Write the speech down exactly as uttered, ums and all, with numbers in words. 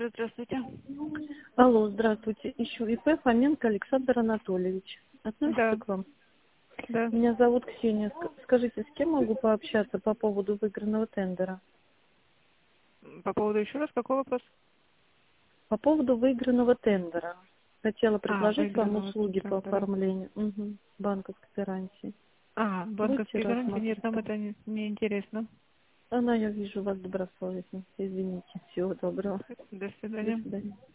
Здравствуйте. Алло, здравствуйте. Ищу ИП Фоменко Александр Анатольевич. Относится Да, к вам? да. Меня зовут Ксения. Ск- Скажите, с кем могу пообщаться по поводу выигранного тендера? По поводу еще раз, какой вопрос? По поводу выигранного тендера. Хотела А, предложить вам выигранного услуги по тендера. оформлению угу. банковской гарантии. А, Будете банковские гарантии? Нет, рассматривать? нам это не, не интересно. Она, я вижу, вас добросовестно. Извините. Всего доброго. До До свидания. свидания.